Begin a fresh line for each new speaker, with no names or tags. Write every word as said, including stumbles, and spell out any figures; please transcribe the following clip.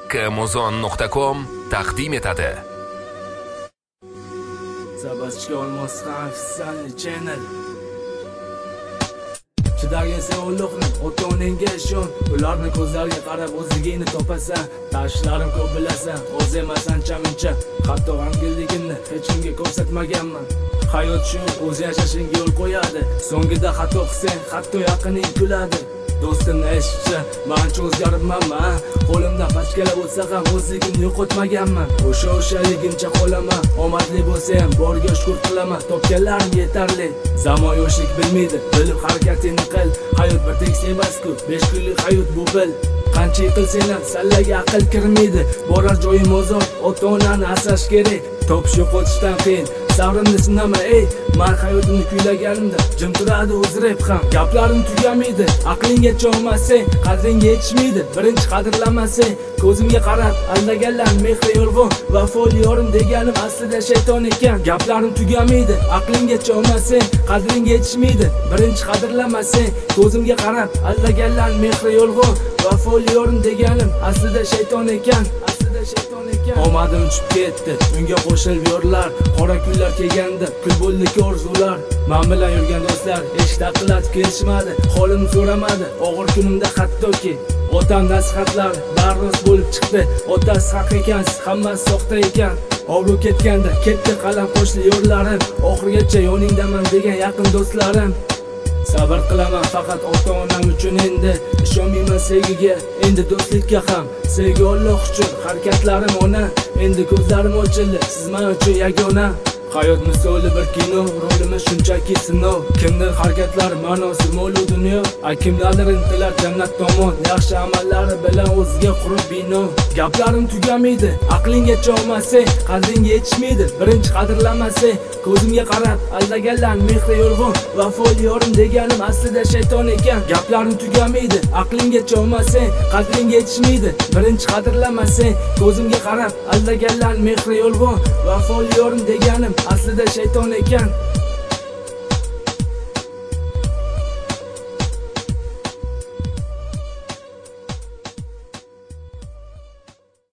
Kamozon nuqta com taqdim etadi.
Sabahçı olmaz hafsan channel. Chidagin sen ulug'ni, o'toningga ishon. Ularni ko'zlariga qarab o'zligingni topasan. Tashlarim ko'p bilasan, o'z emasan chamuncha. Hatto g'amginligimni hech kimga ko'rsatmaganman. Hayot shu, o'z yashashingga yo'l qo'yadi. So'ngida xato qilsang, hatto yaqining kuladi. Do'stimni eshitsa, mencha o'zgaribmanman. Qo'limdan pachkala bo'lsa ham o'zligimni yo'qotmaganman. O'sha o'shaligimcha qolaman. Omadli bo'lsam, borga shukr qilaman. Topganlarim yetarli. Zamon yoshlik bilmaydi, bilib harakatingni qil. Hayot bir tekis emas-ku, besh kunlik hayot bu bil. Qancha yiqilsang ham sallaga aql kirmaydi. Borar joyim ozod, ota-onani asrash kerak. Topish yo'qotishdan qiyin. Sabrimni sinama ey, men hayotimni kuylaganimda jim turadi o'z rep ham. Gaplarim tugamaydi, aqlingga cho'masang, qadringga yetishmaydi. Birinchi qadrlamasang, ko'zimga qarab aldaganlar mehri yolg'on, vafoli yorim deganim aslida shayton ekan. Gaplarim tugamaydi, aqlingga cho'masang, qadringga yetishmaydi. Birinchi qadrlamasang, ko'zimga qarab aldaganlar mehri yolg'on, vafoli yorim deganim aslida shayton ekan. Omadim uchib ketdi, unga qo'shilib yorlar. Qora kunlar kelganda kul bo'ldi orzular. Men bilan yurgan do'stlar hech taqillatib kelishmadi, holimni so'ramadi. Og'ir kunimda hattoki otam nasihatlar barros bo'lib chiqdi. Otasi haq ekan, hammasi soxta ekan. Ovru ketganda ketdi qalam qo'shli yo'llarim. Oxirgacha yoningdaman degan yaqin do'stlarim. Sabr qilaman faqat ota-onam uchun endi. Ishonmayman sevgiga, endi do'stlikka ham. Sevgi Alloh uchun, harakatlarim ona. Endi ko'zlarim ochildi, siz men uchun yagona. Hayot misoli bir kino, rolimiz shunchaki sinov. Kimdir harakatlari ma'nosi mo'lu dunyo, kimlardir intilar jannat tomon. Yaxshi amallari bilan o'ziga qurib bino. Gaplarim tugamaydi, aqlingga cho'masang, qadringga yetishmaydi. Birinchi qadrlamasang, ko'zimga qarab aldaganlar mehri yolg'on, vafoli yorim deganim aslida shayton ekan. Gaplarim tugamaydi, aqlingga cho'masang, qadringga yetishmaydi. Birinchi qadrlamasang, ko'zimga qarab aldaganlar mehri yolg'on, vafoli yorim deganim aslida shayton ekan.